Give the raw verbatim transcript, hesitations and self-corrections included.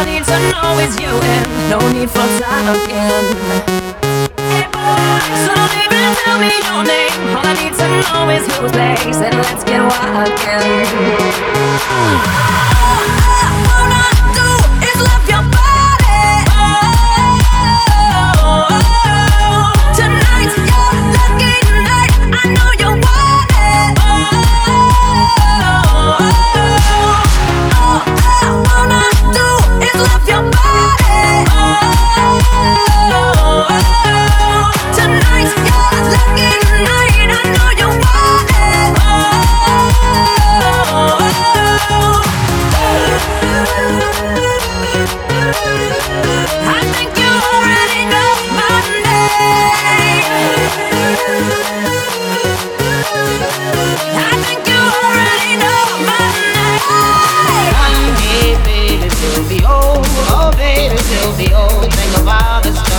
I need to know is you and no need for talking. So don't even tell me your name. All I need to know is whose place, and let's get walking. All I wanna do is love your body. Oh, tonight's your lucky night. I know you want it. Oh, all I wanna do is love your body. Oh, tonight's your lucky night. I know you want it. I think you already know my name. I think you already know my name. One day, baby, we'll be old. Oh, baby, we'll be old. Think about us.